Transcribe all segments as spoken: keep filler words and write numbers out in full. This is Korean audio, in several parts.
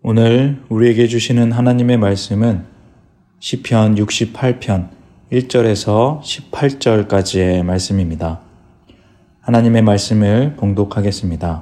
오늘 우리에게 주시는 하나님의 말씀은 시편 육십팔 편 일 절에서 십팔 절까지의 말씀입니다. 하나님의 말씀을 봉독하겠습니다.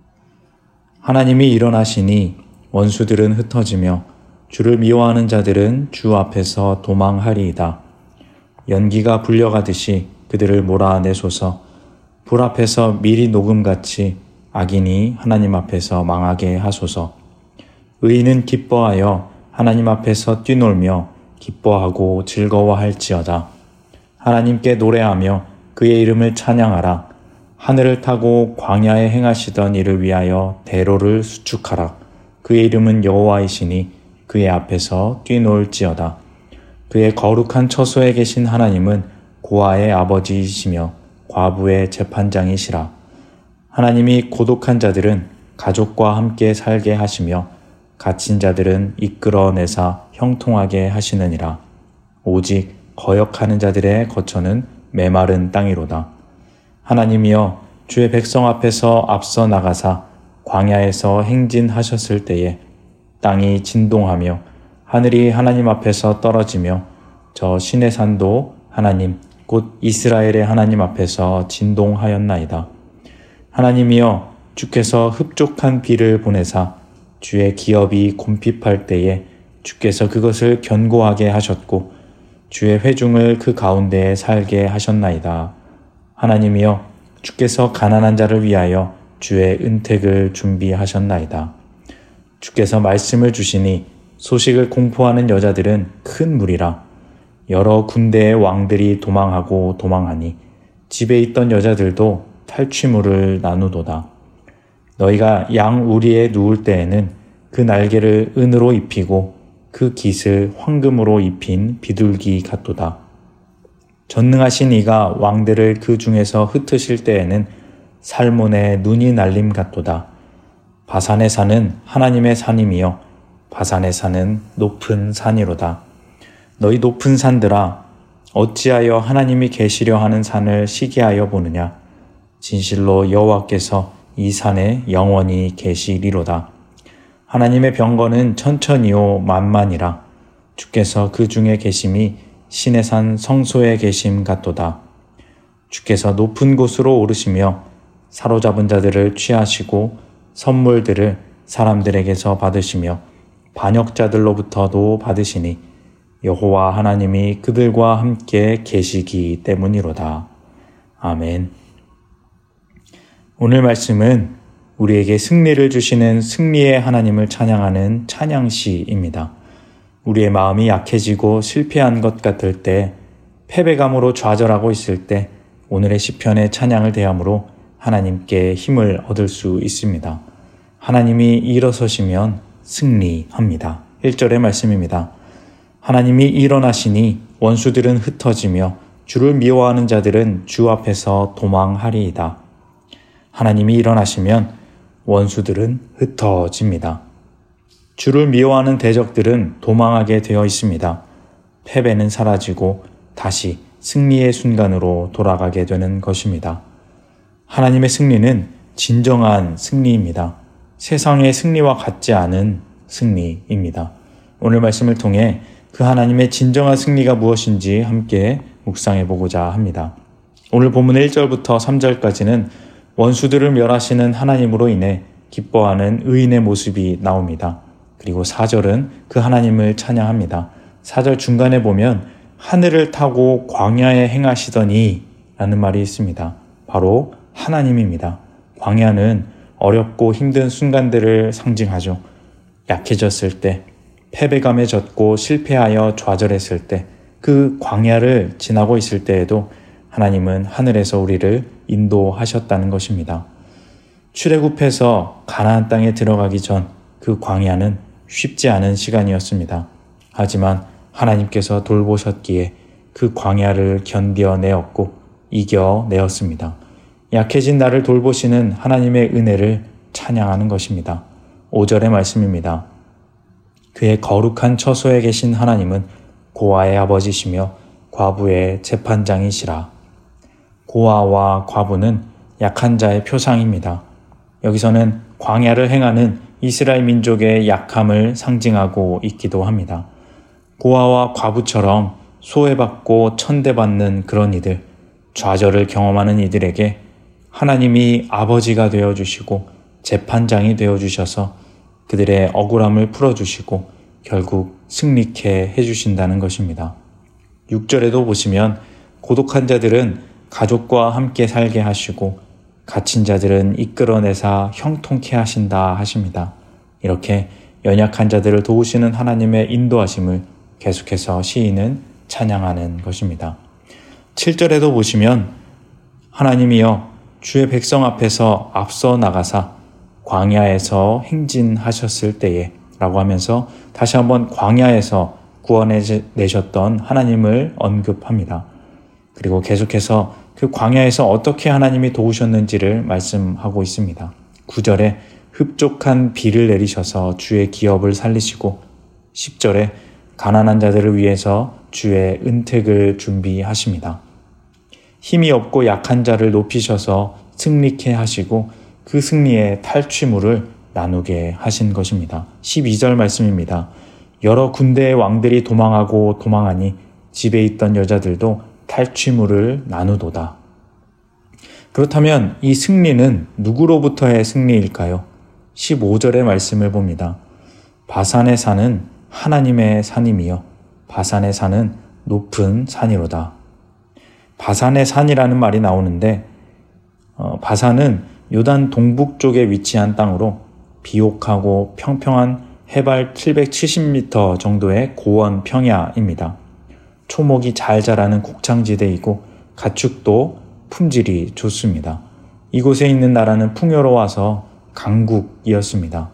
하나님이 일어나시니 원수들은 흩어지며 주를 미워하는 자들은 주 앞에서 도망하리이다. 연기가 불려가듯이 그들을 몰아내소서. 불 앞에서 미리 녹음같이 악인이 하나님 앞에서 망하게 하소서. 의인은 기뻐하여 하나님 앞에서 뛰놀며 기뻐하고 즐거워할지어다. 하나님께 노래하며 그의 이름을 찬양하라. 하늘을 타고 광야에 행하시던 이를 위하여 대로를 수축하라. 그의 이름은 여호와이시니 그의 앞에서 뛰놀지어다. 그의 거룩한 처소에 계신 하나님은 고아의 아버지이시며 과부의 재판장이시라. 하나님이 고독한 자들은 가족과 함께 살게 하시며 갇힌 자들은 이끌어내사 형통하게 하시느니라. 오직 거역하는 자들의 거처는 메마른 땅이로다. 하나님이여, 주의 백성 앞에서 앞서 나가사 광야에서 행진하셨을 때에 땅이 진동하며 하늘이 하나님 앞에서 떨어지며 저 신의 산도 하나님 곧 이스라엘의 하나님 앞에서 진동하였나이다. 하나님이여, 주께서 흡족한 비를 보내사 주의 기업이 곰핍할 때에 주께서 그것을 견고하게 하셨고 주의 회중을 그 가운데에 살게 하셨나이다. 하나님이여, 주께서 가난한 자를 위하여 주의 은택을 준비하셨나이다. 주께서 말씀을 주시니 소식을 공포하는 여자들은 큰 무리라. 여러 군대의 왕들이 도망하고 도망하니 집에 있던 여자들도 탈취물을 나누도다. 너희가 양 우리에 누울 때에는 그 날개를 은으로 입히고 그 깃을 황금으로 입힌 비둘기 같도다. 전능하신 이가 왕들을 그 중에서 흩으실 때에는 살몬의 눈이 날림 같도다. 바산의 산은 하나님의 산임이요 바산의 산은 높은 산이로다. 너희 높은 산들아, 어찌하여 하나님이 계시려 하는 산을 시기하여 보느냐. 진실로 여호와께서 이 산에 영원히 계시리로다. 하나님의 병거는 천천히요 만만이라. 주께서 그 중에 계심이 신의 산 성소에 계심 같도다. 주께서 높은 곳으로 오르시며 사로잡은 자들을 취하시고 선물들을 사람들에게서 받으시며 반역자들로부터도 받으시니 여호와 하나님이 그들과 함께 계시기 때문이로다. 아멘. 오늘 말씀은 우리에게 승리를 주시는 승리의 하나님을 찬양하는 찬양시입니다. 우리의 마음이 약해지고 실패한 것 같을 때, 패배감으로 좌절하고 있을 때 오늘의 시편의 찬양을 대함으로 하나님께 힘을 얻을 수 있습니다. 하나님이 일어서시면 승리합니다. 일 절의 말씀입니다. 하나님이 일어나시니 원수들은 흩어지며 주를 미워하는 자들은 주 앞에서 도망하리이다. 하나님이 일어나시면 원수들은 흩어집니다. 주를 미워하는 대적들은 도망하게 되어 있습니다. 패배는 사라지고 다시 승리의 순간으로 돌아가게 되는 것입니다. 하나님의 승리는 진정한 승리입니다. 세상의 승리와 같지 않은 승리입니다. 오늘 말씀을 통해 그 하나님의 진정한 승리가 무엇인지 함께 묵상해 보고자 합니다. 오늘 본문의 일 절부터 삼 절까지는 원수들을 멸하시는 하나님으로 인해 기뻐하는 의인의 모습이 나옵니다. 그리고 사 절은 그 하나님을 찬양합니다. 사 절 중간에 보면 하늘을 타고 광야에 행하시더니 라는 말이 있습니다. 바로 하나님입니다. 광야는 어렵고 힘든 순간들을 상징하죠. 약해졌을 때, 패배감에 젖고 실패하여 좌절했을 때, 그 광야를 지나고 있을 때에도 하나님은 하늘에서 우리를 인도하셨다는 것입니다. 출애굽해서 가나안 땅에 들어가기 전 그 광야는 쉽지 않은 시간이었습니다. 하지만 하나님께서 돌보셨기에 그 광야를 견뎌내었고 이겨내었습니다. 약해진 나를 돌보시는 하나님의 은혜를 찬양하는 것입니다. 오 절의 말씀입니다. 그의 거룩한 처소에 계신 하나님은 고아의 아버지시며 과부의 재판장이시라. 고아와 과부는 약한 자의 표상입니다. 여기서는 광야를 행하는 이스라엘 민족의 약함을 상징하고 있기도 합니다. 고아와 과부처럼 소외받고 천대받는 그런 이들, 좌절을 경험하는 이들에게 하나님이 아버지가 되어주시고 재판장이 되어주셔서 그들의 억울함을 풀어주시고 결국 승리케 해주신다는 것입니다. 육 절에도 보시면 고독한 자들은 가족과 함께 살게 하시고 갇힌 자들은 이끌어내사 형통케 하신다 하십니다. 이렇게 연약한 자들을 도우시는 하나님의 인도하심을 계속해서 시인은 찬양하는 것입니다. 칠 절에도 보시면 하나님이여 주의 백성 앞에서 앞서 나가사 광야에서 행진하셨을 때에 라고 하면서 다시 한번 광야에서 구원해내셨던 하나님을 언급합니다. 그리고 계속해서 그 광야에서 어떻게 하나님이 도우셨는지를 말씀하고 있습니다. 구 절에 흡족한 비를 내리셔서 주의 기업을 살리시고 십 절에 가난한 자들을 위해서 주의 은택을 준비하십니다. 힘이 없고 약한 자를 높이셔서 승리케 하시고 그 승리의 탈취물을 나누게 하신 것입니다. 십이 절 말씀입니다. 여러 군대의 왕들이 도망하고 도망하니 집에 있던 여자들도 탈취물을 나누도다. 그렇다면 이 승리는 누구로부터의 승리일까요? 십오 절의 말씀을 봅니다. 바산의 산은 하나님의 산임이요 바산의 산은 높은 산이로다. 바산의 산이라는 말이 나오는데 어, 바산은 요단 동북 쪽에 위치한 땅으로 비옥하고 평평한 해발 칠백칠십 미터 정도의 고원 평야입니다. 초목이 잘 자라는 곡창지대이고 가축도 품질이 좋습니다. 이곳에 있는 나라는 풍요로워서 강국이었습니다.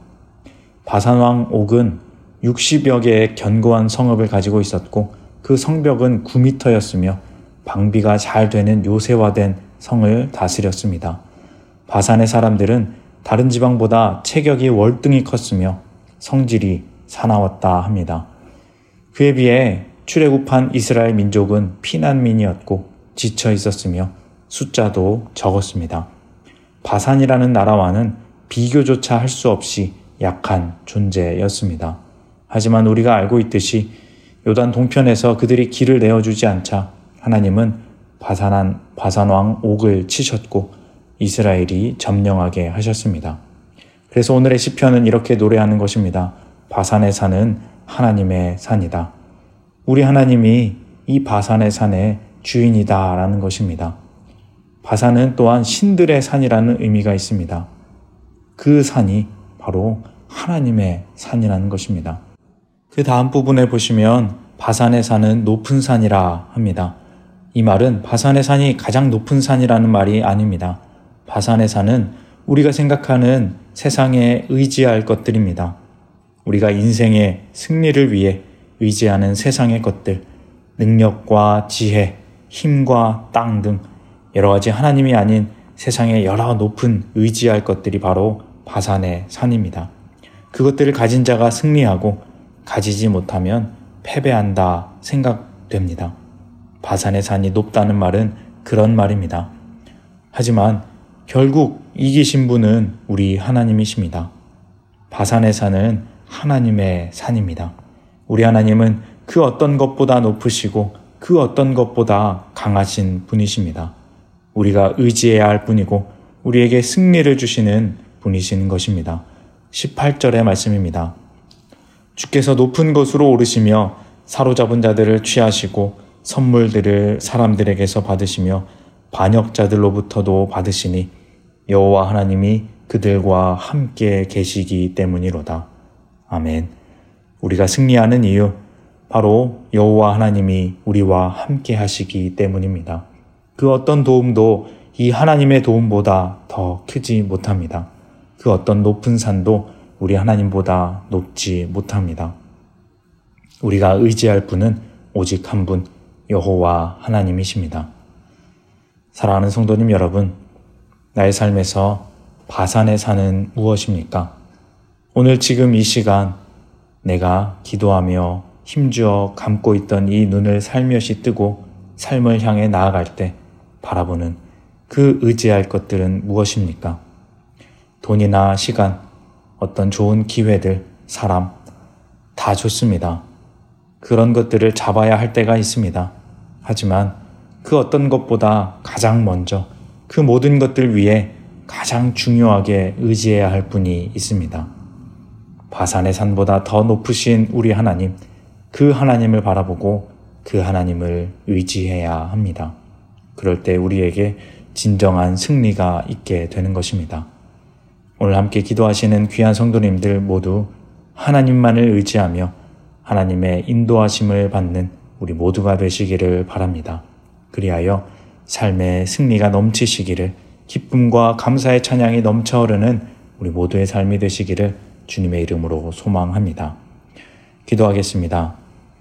바산왕 옥은 육십여 개의 견고한 성읍을 가지고 있었고 그 성벽은 구 미터였으며 방비가 잘 되는 요새화된 성을 다스렸습니다. 바산의 사람들은 다른 지방보다 체격이 월등히 컸으며 성질이 사나웠다 합니다. 그에 비해 출애굽한 이스라엘 민족은 피난민이었고 지쳐 있었으며 숫자도 적었습니다. 바산이라는 나라와는 비교조차 할 수 없이 약한 존재였습니다. 하지만 우리가 알고 있듯이 요단 동편에서 그들이 길을 내어주지 않자 하나님은 바산한 바산왕 옥을 치셨고 이스라엘이 점령하게 하셨습니다. 그래서 오늘의 시편은 이렇게 노래하는 것입니다. 바산의 산은 하나님의 산이다. 우리 하나님이 이 바산의 산의 주인이다 라는 것입니다. 바산은 또한 신들의 산이라는 의미가 있습니다. 그 산이 바로 하나님의 산이라는 것입니다. 그 다음 부분에 보시면 바산의 산은 높은 산이라 합니다. 이 말은 바산의 산이 가장 높은 산이라는 말이 아닙니다. 바산의 산은 우리가 생각하는 세상에 의지할 것들입니다. 우리가 인생의 승리를 위해 의지하는 세상의 것들, 능력과 지혜, 힘과 땅 등 여러 가지 하나님이 아닌 세상의 여러 높은 의지할 것들이 바로 바산의 산입니다. 그것들을 가진 자가 승리하고 가지지 못하면 패배한다 생각됩니다. 바산의 산이 높다는 말은 그런 말입니다. 하지만 결국 이기신 분은 우리 하나님이십니다. 바산의 산은 하나님의 산입니다. 우리 하나님은 그 어떤 것보다 높으시고 그 어떤 것보다 강하신 분이십니다. 우리가 의지해야 할 분이고 우리에게 승리를 주시는 분이신 것입니다. 십팔 절의 말씀입니다. 주께서 높은 곳으로 오르시며 사로잡은 자들을 취하시고 선물들을 사람들에게서 받으시며 반역자들로부터도 받으시니 여호와 하나님이 그들과 함께 계시기 때문이로다. 아멘. 우리가 승리하는 이유 바로 여호와 하나님이 우리와 함께 하시기 때문입니다. 그 어떤 도움도 이 하나님의 도움보다 더 크지 못합니다. 그 어떤 높은 산도 우리 하나님보다 높지 못합니다. 우리가 의지할 분은 오직 한 분, 여호와 하나님이십니다. 사랑하는 성도님 여러분, 나의 삶에서 바산의 산은 무엇입니까? 오늘 지금 이 시간 내가 기도하며 힘주어 감고 있던 이 눈을 살며시 뜨고 삶을 향해 나아갈 때 바라보는 그 의지할 것들은 무엇입니까? 돈이나 시간, 어떤 좋은 기회들, 사람, 다 좋습니다. 그런 것들을 잡아야 할 때가 있습니다. 하지만 그 어떤 것보다 가장 먼저 그 모든 것들 위에 가장 중요하게 의지해야 할 분이 있습니다. 바산의 산보다 더 높으신 우리 하나님, 그 하나님을 바라보고 그 하나님을 의지해야 합니다. 그럴 때 우리에게 진정한 승리가 있게 되는 것입니다. 오늘 함께 기도하시는 귀한 성도님들 모두 하나님만을 의지하며 하나님의 인도하심을 받는 우리 모두가 되시기를 바랍니다. 그리하여 삶의 승리가 넘치시기를, 기쁨과 감사의 찬양이 넘쳐 흐르는 우리 모두의 삶이 되시기를 주님의 이름으로 소망합니다. 기도하겠습니다.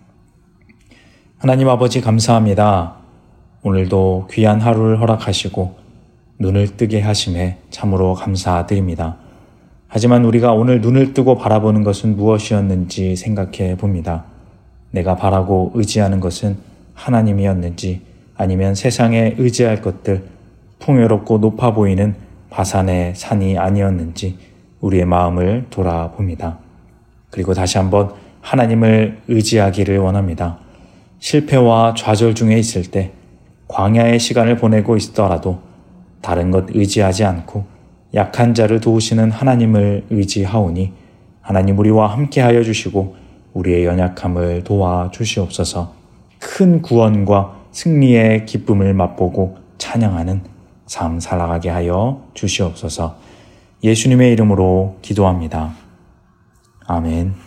하나님 아버지 감사합니다. 오늘도 귀한 하루를 허락하시고 눈을 뜨게 하심에 참으로 감사드립니다. 하지만 우리가 오늘 눈을 뜨고 바라보는 것은 무엇이었는지 생각해 봅니다. 내가 바라고 의지하는 것은 하나님이었는지, 아니면 세상에 의지할 것들, 풍요롭고 높아 보이는 바산의 산이 아니었는지 우리의 마음을 돌아봅니다. 그리고 다시 한번 하나님을 의지하기를 원합니다. 실패와 좌절 중에 있을 때, 광야의 시간을 보내고 있더라도 다른 것 의지하지 않고 약한 자를 도우시는 하나님을 의지하오니 하나님 우리와 함께하여 주시고 우리의 연약함을 도와주시옵소서. 큰 구원과 승리의 기쁨을 맛보고 찬양하는 삶 살아가게 하여 주시옵소서. 예수님의 이름으로 기도합니다. 아멘.